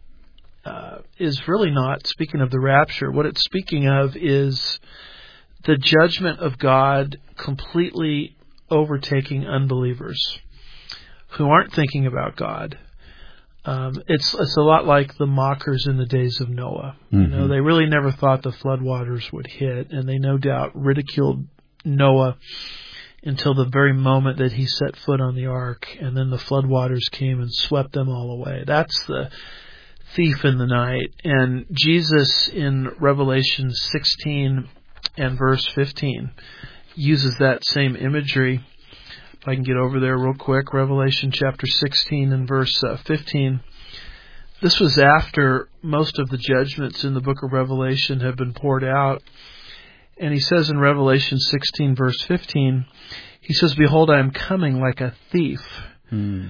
uh, is really not speaking of the rapture. What it's speaking of is the judgment of God completely overtaking unbelievers who aren't thinking about God. Um, it's it's a lot like the mockers in the days of Noah. Mm-hmm. You know, they really never thought the floodwaters would hit, and they no doubt ridiculed Noah until the very moment that he set foot on the ark, and then the floodwaters came and swept them all away. That's the thief in the night. And Jesus in Revelation sixteen and verse fifteen uses that same imagery. If I can get over there real quick, Revelation chapter sixteen and verse uh, fifteen. This was after most of the judgments in the book of Revelation have been poured out. And he says in Revelation sixteen verse fifteen, he says, "Behold, I am coming like a thief." Hmm.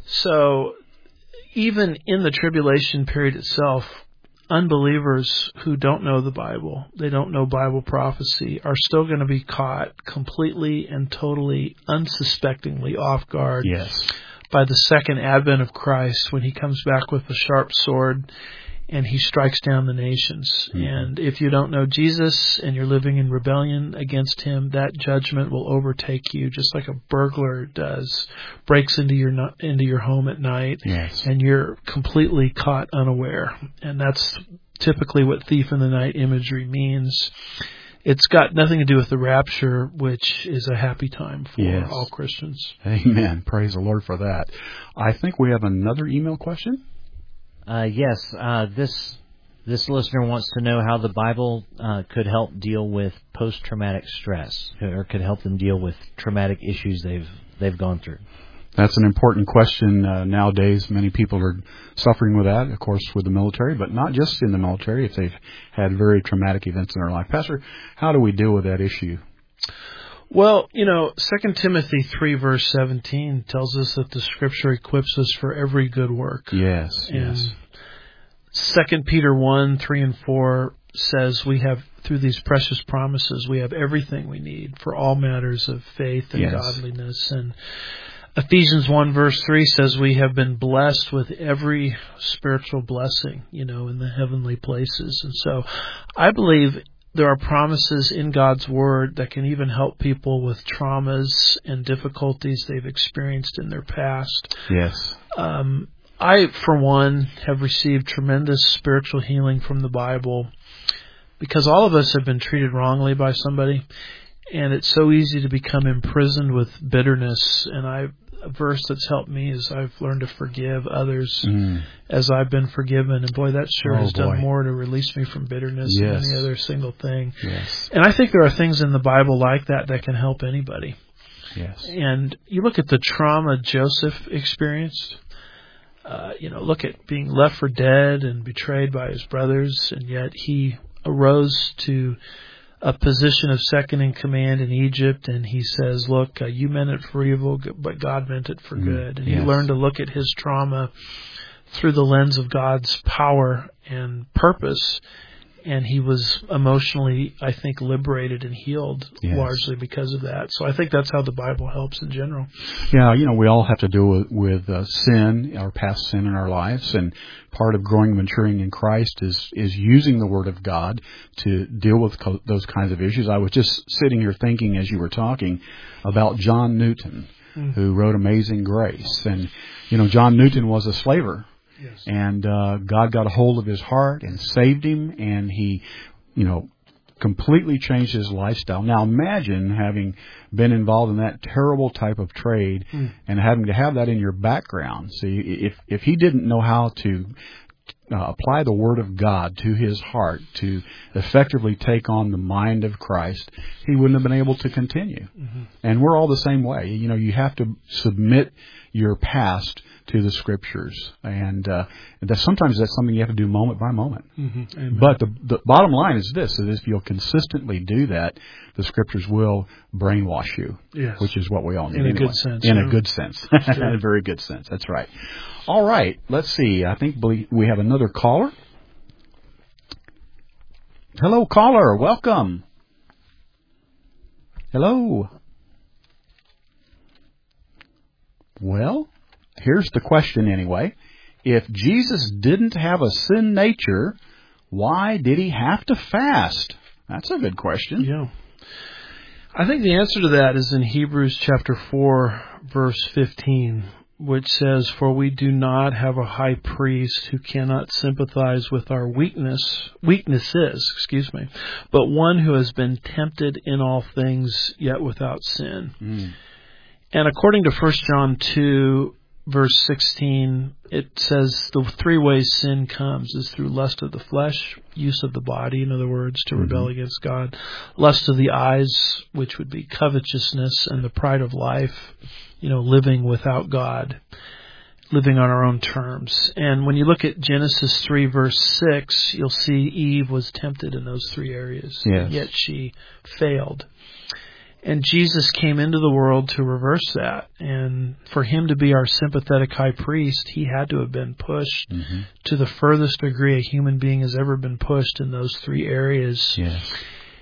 So even in the tribulation period itself, unbelievers who don't know the Bible, they don't know Bible prophecy, are still going to be caught completely and totally unsuspectingly off guard yes. by the second advent of Christ, when he comes back with a sharp sword and he strikes down the nations. Mm-hmm. And if you don't know Jesus and you're living in rebellion against him, that judgment will overtake you, just like a burglar does, breaks into your into your home at night, yes. and you're completely caught unaware. And that's typically what thief in the night imagery means. It's got nothing to do with the rapture, which is a happy time for yes. all Christians. Amen. Praise the Lord for that. I think we have another email question. Uh, yes, uh, this this listener wants to know how the Bible uh, could help deal with post-traumatic stress, or could help them deal with traumatic issues they've they've gone through. That's an important question uh, nowadays. Many people are suffering with that, of course, with the military, but not just in the military, if they've had very traumatic events in their life. Pastor, how do we deal with that issue? Well, you know, Second Timothy three, verse seventeen tells us that the Scripture equips us for every good work. Yes, and yes. Second Peter one, three and four says we have, through these precious promises, we have everything we need for all matters of faith and yes. godliness. And Ephesians one, verse three says we have been blessed with every spiritual blessing, you know, in the heavenly places. And so I believe there are promises in God's Word that can even help people with traumas and difficulties they've experienced in their past. Yes. Um, I, for one, have received tremendous spiritual healing from the Bible because all of us have been treated wrongly by somebody, and it's so easy to become imprisoned with bitterness. And I, a verse that's helped me is I've learned to forgive others mm. as I've been forgiven. And boy, that sure oh, has boy. done more to release me from bitterness yes. than any other single thing. Yes. And I think there are things in the Bible like that that can help anybody. Yes. And you look at the trauma Joseph experienced. Uh, you know, look at being left for dead and betrayed by his brothers, and yet he arose to a position of second in command in Egypt, and he says, look, uh, you meant it for evil, but God meant it for good. And yes. he learned to look at his trauma through the lens of God's power and purpose, and he was emotionally, I think, liberated and healed yes. largely because of that. So I think that's how the Bible helps in general. Yeah, you know, we all have to deal with, with uh, sin, our past sin in our lives, and part of growing and maturing in Christ is is using the Word of God to deal with co- those kinds of issues. I was just sitting here thinking as you were talking about John Newton, mm. who wrote Amazing Grace. And, you know, John Newton was a slaver. Yes. And uh, God got a hold of his heart and saved him, and he, you know, completely changed his lifestyle. Now imagine having been involved in that terrible type of trade mm. and having to have that in your background. See, if if he didn't know how to uh, apply the Word of God to his heart to effectively take on the mind of Christ, he wouldn't have been able to continue. Mm-hmm. And we're all the same way. You know, you have to submit your past to the Scriptures, and uh, that sometimes that's something you have to do moment by moment. Mm-hmm. But the, the bottom line is this: is if you'll consistently do that, the Scriptures will brainwash you, yes. which is what we all need. In anyway. a good sense. In yeah. a good sense. In a very good sense. That's right. All right. Let's see. I think we have another caller. Hello, caller. Welcome. Hello. Well, here's the question anyway. If Jesus didn't have a sin nature, why did he have to fast? That's a good question. Yeah. I think the answer to that is in Hebrews chapter four, verse fifteen, which says, "For we do not have a high priest who cannot sympathize with our weakness, weaknesses, excuse me, but one who has been tempted in all things, yet without sin." Mm. And according to First John two, verse sixteen, it says the three ways sin comes is through lust of the flesh, use of the body, in other words, to mm-hmm. rebel against God, lust of the eyes, which would be covetousness, and the pride of life, you know, living without God, living on our own terms. And when you look at Genesis three, verse six, you'll see Eve was tempted in those three areas, yes. yet she failed. And Jesus came into the world to reverse that. And for him to be our sympathetic high priest, he had to have been pushed mm-hmm. to the furthest degree a human being has ever been pushed in those three areas. Yes.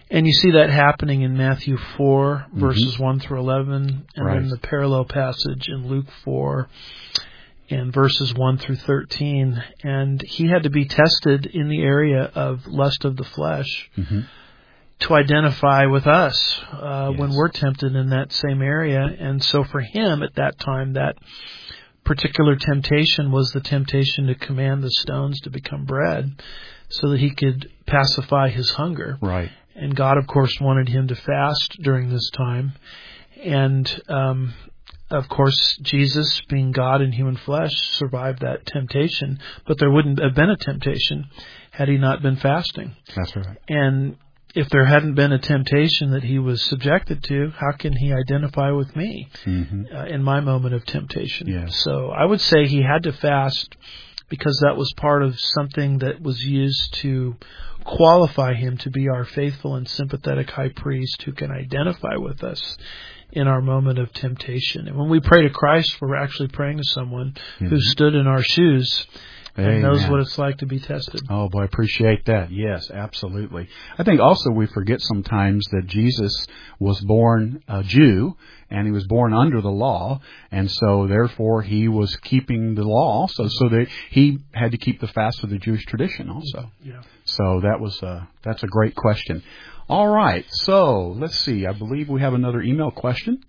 And you see that happening in Matthew four, Mm-hmm. verses one through eleven, and Right. then the parallel passage in Luke four, and verses one through thirteen. And he had to be tested in the area of lust of the flesh Mm-hmm. to identify with us uh, Yes. when we're tempted in that same area. And so for him at that time, that particular temptation was the temptation to command the stones to become bread so that he could pacify his hunger. Right. And God, of course, wanted him to fast during this time. And, um, of course, Jesus, being God in human flesh, survived that temptation. But there wouldn't have been a temptation had he not been fasting. That's right. And if there hadn't been a temptation that he was subjected to, how can he identify with me Mm-hmm. uh, in my moment of temptation? Yes. So I would say he had to fast because that was part of something that was used to qualify him to be our faithful and sympathetic high priest who can identify with us in our moment of temptation. And when we pray to Christ, we're actually praying to someone Mm-hmm. who stood in our shoes and knows Amen. what it's like to be tested. Oh, boy, I appreciate that. Yes, absolutely. I think also we forget sometimes that Jesus was born a Jew, and he was born under the law, and so therefore he was keeping the law also, so that he had to keep the fast of the Jewish tradition also. Yeah. So that was uh, that's a great question. All right, so let's see. I believe we have another email question.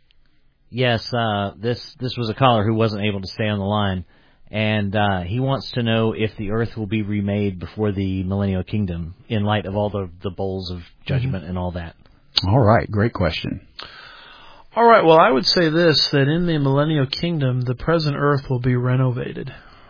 Yes, uh, this this was a caller who wasn't able to stay on the line. And uh, he wants to know if the earth will be remade before the millennial kingdom in light of all the, the bowls of judgment mm-hmm. and all that. All right, great question. All right, well, I would say this, that in the millennial kingdom, the present earth will be renovated.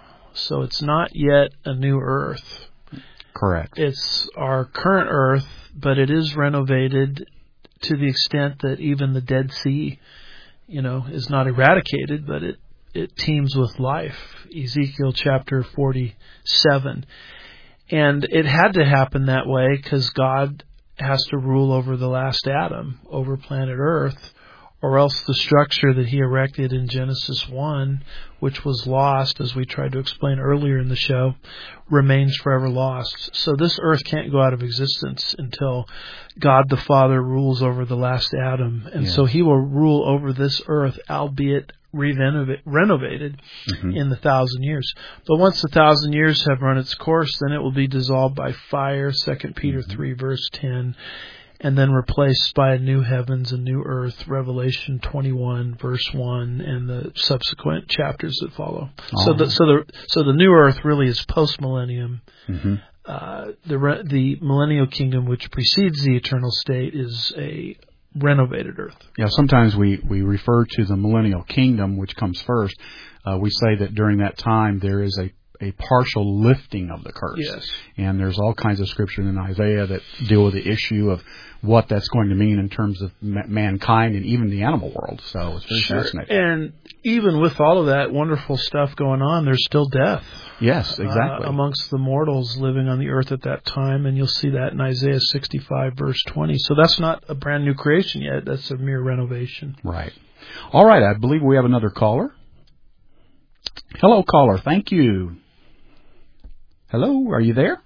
So it's not yet a new earth. Correct. It's our current earth, but it is renovated to the extent that even the Dead Sea, you know, is not eradicated, but it It teems with life, Ezekiel chapter forty-seven. And it had to happen that way because God has to rule over the last Adam, over planet Earth, or else the structure that he erected in Genesis one, which was lost, as we tried to explain earlier in the show, remains forever lost. So this earth can't go out of existence until God the Father rules over the last Adam. And yes. so he will rule over this earth, albeit renovated mm-hmm. in the thousand years. But once the thousand years have run its course, then it will be dissolved by fire, Second Peter mm-hmm. three, verse ten, and then replaced by a new heavens and new earth, Revelation twenty-one, verse one, and the subsequent chapters that follow. Oh. So the so the so the new earth really is post-millennium. Mm-hmm. Uh, the the millennial kingdom, which precedes the eternal state, is a renovated earth. Yeah, sometimes we, we refer to the millennial kingdom, which comes first. Uh, we say that during that time there is a, a partial lifting of the curse. Yes. And there's all kinds of scripture in Isaiah that deal with the issue of what that's going to mean in terms of ma- mankind and even the animal world. So it's very sure. fascinating. And even with all of that wonderful stuff going on, there's still death. Yes, exactly. Uh, amongst the mortals living on the earth at that time, and you'll see that in Isaiah sixty-five, verse twenty. So that's not a brand new creation yet. That's a mere renovation. Right. All right, I believe we have another caller. Hello, caller. Thank you. Hello, are you there?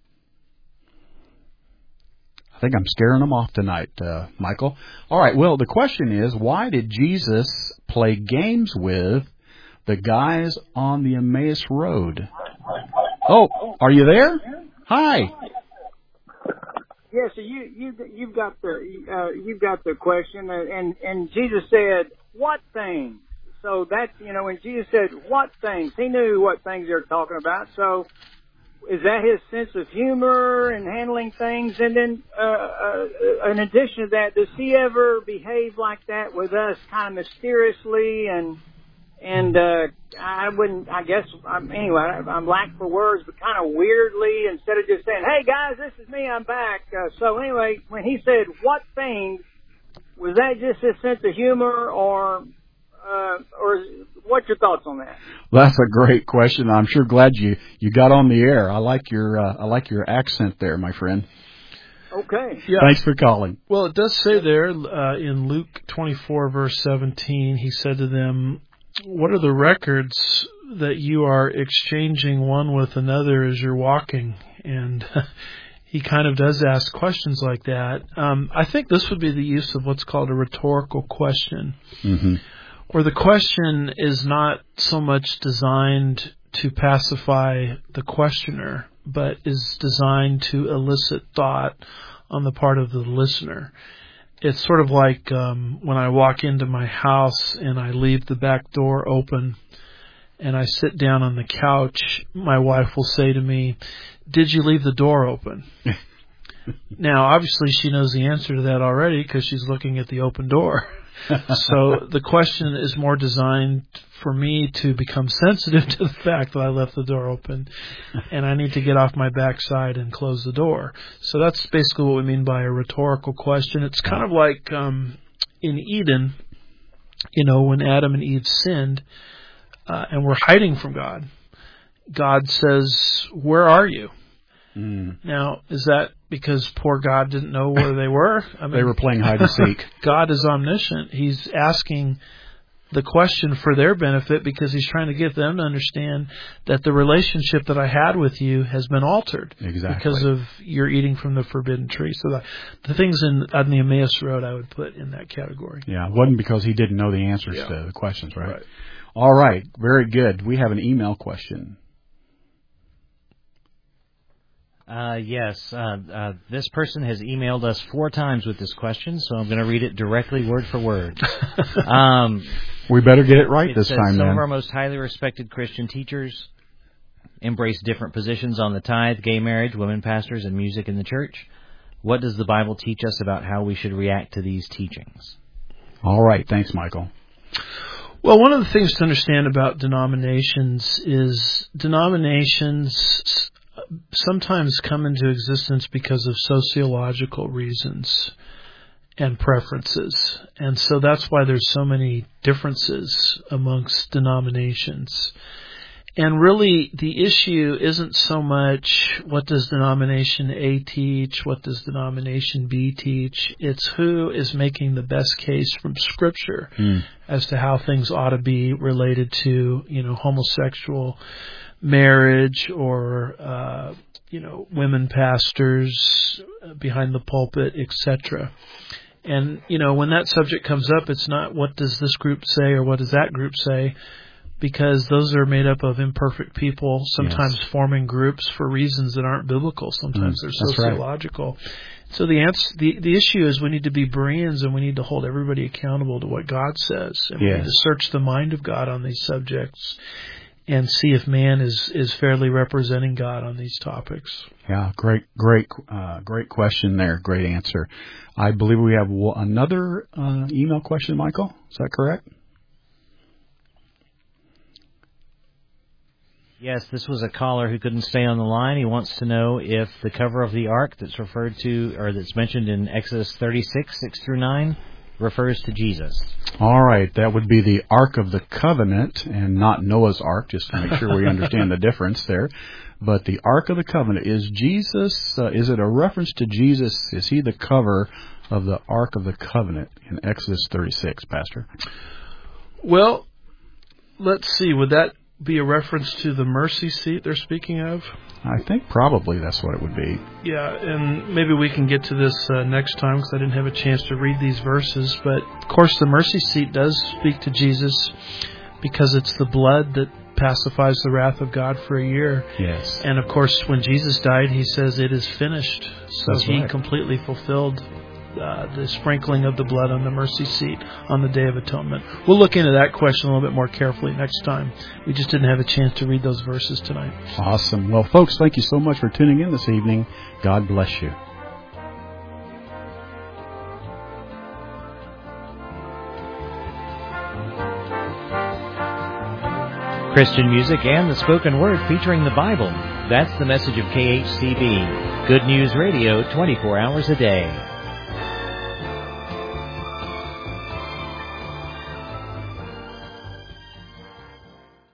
I think I'm scaring them off tonight, uh, Michael. All right, well, the question is, why did Jesus play games with the guys on the Emmaus Road? Oh, are you there? Hi. Yeah, so you you you've got the uh, you've got the question, and and Jesus said, "What things?" So that's, you know, when Jesus said, "What things?" He knew what things they're talking about. So is that his sense of humor and handling things? And then, uh, uh, in addition to that, does he ever behave like that with us, kind of mysteriously and? And, uh, I wouldn't, I guess, I'm, anyway, I'm lack for words, but kind of weirdly, instead of just saying, "Hey guys, this is me, I'm back." Uh, so anyway, when he said, "What things," was that just his sense of humor, or, uh, or what's your thoughts on that? That's a great question. I'm sure glad you, you got on the air. I like your, uh, I like your accent there, my friend. Okay. Yeah. Thanks for calling. Well, it does say there, uh, in Luke twenty-four, verse seventeen, he said to them, "What are the records that you are exchanging one with another as you're walking?" And he kind of does ask questions like that. Um, I think this would be the use of what's called a rhetorical question, mm-hmm. where the question is not so much designed to pacify the questioner, but is designed to elicit thought on the part of the listener. It's sort of like um, when I walk into my house and I leave the back door open and I sit down on the couch, my wife will say to me, "Did you leave the door open?" Now, obviously, she knows the answer to that already because she's looking at the open door. So the question is more designed for me to become sensitive to the fact that I left the door open and I need to get off my backside and close the door. So that's basically what we mean by a rhetorical question. It's kind of like um, in Eden, you know, when Adam and Eve sinned uh, and were hiding from God. God says, "Where are you?" Mm. Now, is that because poor God didn't know where they were? I mean, they were playing hide and seek. God is omniscient. He's asking the question for their benefit because he's trying to get them to understand that the relationship that I had with you has been altered. Exactly. Because of your eating from the forbidden tree. So the, the things in, on the Emmaus Road I would put in that category. Yeah, it wasn't because he didn't know the answers yeah. to the questions, right? right? All right, very good. We have an email question. Uh, yes, uh, uh, this person has emailed us four times with this question, so I'm going to read it directly word for word. um, we better get it right it this says, time, Some man. of our most highly respected Christian teachers embrace different positions on the tithe, gay marriage, women pastors, and music in the church. What does the Bible teach us about how we should react to these teachings? All right, thanks, Michael. Well, one of the things to understand about denominations is denominations sometimes come into existence because of sociological reasons and preferences. And so that's why there's so many differences amongst denominations. And really, the issue isn't so much what does denomination A teach, what does denomination B teach. It's who is making the best case from Scripture mm. as to how things ought to be related to, you know, homosexual marriage or, uh, you know, women pastors behind the pulpit, et cetera. And, you know, when that subject comes up, it's not what does this group say or what does that group say, because those are made up of imperfect people, sometimes yes. forming groups for reasons that aren't biblical. Sometimes mm, they're sociological. Right. So the answer, the the issue is we need to be Bereans and we need to hold everybody accountable to what God says. And yes. we need to search the mind of God on these subjects and see if man is, is fairly representing God on these topics. Yeah, great, great, uh, great question there. Great answer. I believe we have w- another uh, email question, Michael. Is that correct? Yes, this was a caller who couldn't stay on the line. He wants to know if the cover of the ark that's referred to, or that's mentioned in Exodus thirty-six, six through nine, refers to Jesus. All right, that would be the Ark of the Covenant and not Noah's Ark, just to make sure we understand the difference there. But the Ark of the Covenant, is Jesus, uh, is it a reference to Jesus? Is he the cover of the Ark of the Covenant in Exodus thirty-six, Pastor? Well, let's see, would that be a reference to the mercy seat they're speaking of? I think probably that's what it would be. Yeah, and maybe we can get to this uh, next time because I didn't have a chance to read these verses. But, of course, the mercy seat does speak to Jesus because it's the blood that pacifies the wrath of God for a year. Yes. And, of course, when Jesus died, he says it is finished. So that's he right. completely fulfilled Uh, the sprinkling of the blood on the mercy seat on the Day of Atonement. We'll look into that question a little bit more carefully next time. We just didn't have a chance to read those verses tonight. Awesome. Well, folks, thank you so much for tuning in this evening. God bless you. Christian music and the spoken word featuring the Bible. That's the message of K H C B. Good News Radio, twenty-four hours a day.